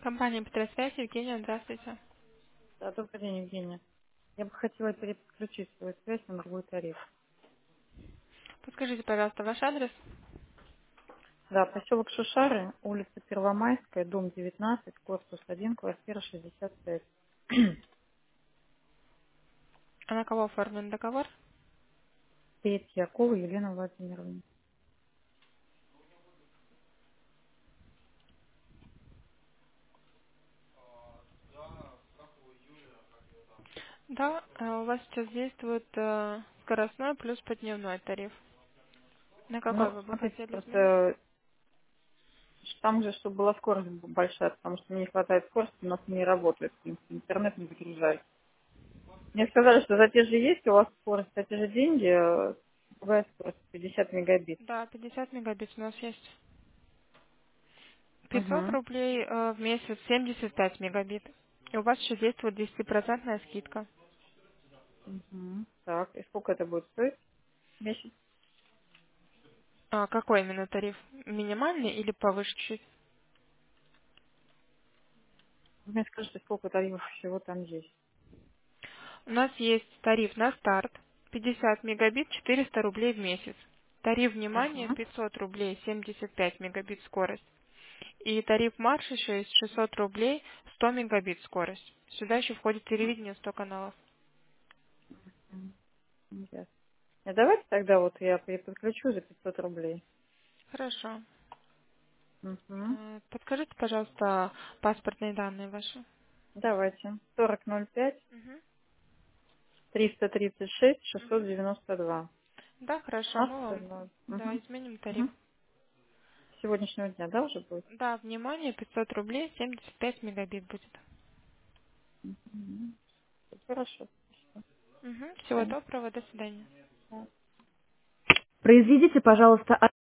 Компания Петросвязь, Евгения, здравствуйте. Да, добрый день, Евгения. Я бы хотела переподключить свою связь на другой тариф. Подскажите, пожалуйста, ваш адрес. Да, поселок Шушары, улица Первомайская, дом 19, корпус 1, квартира 65. А на кого оформлен договор? Петь Якова Елена Владимировна. Да, у вас сейчас действует скоростной плюс поддневной тариф. На какой Ну, вы бы смотрите, хотели изменить? просто там же, чтобы была скорость большая, потому что мне не хватает скорости, у нас не работает, в принципе, интернет не загружает. Мне сказали, что за те же есть у вас скорость, за те же деньги, другая скорость 50 мегабит. Да, 50 мегабит у нас есть. 500 Угу. рублей в месяц, 75 мегабит. И у вас еще действует 10% скидка. Угу. Так, и сколько это будет стоить в месяц? А какой именно тариф? Минимальный или повыше чуть? Вы мне скажите, сколько тарифов всего там есть. У нас есть тариф на старт, 50 мегабит, 400 рублей в месяц. Тариф внимания, Угу. 500 рублей, 75 мегабит скорость. И тариф марш еще есть 600 рублей, 100 мегабит скорость. Сюда еще входит телевидение, 100 каналов. Ясно. Давайте тогда вот я подключу за 500 рублей. Хорошо. Угу. Подскажите, пожалуйста, паспортные данные ваши. Давайте. 4005 Мгм. 336 Мгм. 692. Да, хорошо, мы 16 вам ноль. да, Угу. изменим тариф. Угу. Сегодняшнего дня, да, уже будет? Да, внимание, 500 рублей, 75 мегабит будет. Угу. Хорошо. Спасибо. Мгм. Всего Понятно. доброго, до свидания. Да. Произведите, пожалуйста,